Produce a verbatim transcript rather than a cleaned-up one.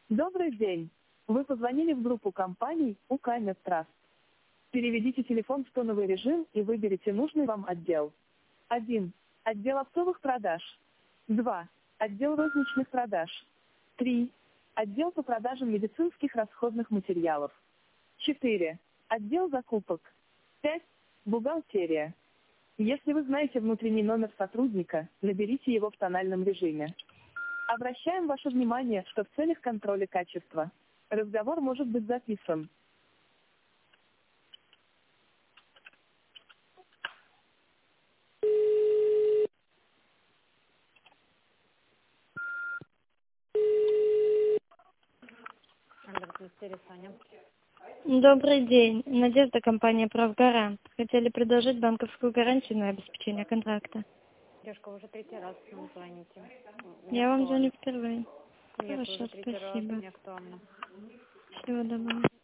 Добрый день. Вы позвонили в группу компаний УК Медтраст. Переведите телефон в тоновый режим и выберите нужный вам отдел. один. Отдел оптовых продаж. два. Отдел розничных продаж. три. Отдел по продажам медицинских расходных материалов. четыре. Отдел закупок. пять. Бухгалтерия. Если вы знаете внутренний номер сотрудника, наберите его в тональном режиме. Обращаем ваше внимание, что в целях контроля качества разговор может быть записан. Добрый день. Надежда, компания «Правгарант». Хотели предложить банковскую гарантию на обеспечение контракта. Девушка, вы уже третий раз нам звоните. Не Я вам актуально. звоню впервые. Нет, Хорошо, уже третий раз, спасибо. не актуально. Всего доброго.